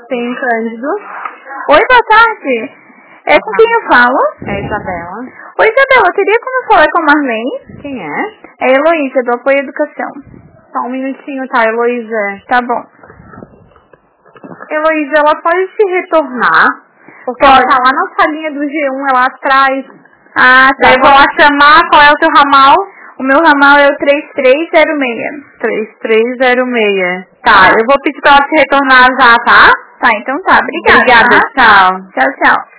Sim, Cândido. Oi, boa tarde. É com quem eu falo? É Isabela. Oi, Isabela, teria como falar com a Marlene? Quem é? É a Heloísa, do Apoio à Educação. Só um minutinho, tá, Heloísa? Tá bom. Heloísa, ela pode se retornar? Porque Pode. ela tá lá na salinha do G1, ela atrás. Ah, tá. Daí eu vou lá chamar, qual é o teu ramal? O meu ramal é o 3306. 3306. Tá, eu vou pedir pra ela se retornar já, tá? Tá, então tá. Obrigada. Obrigada, tchau. Tchau, tchau.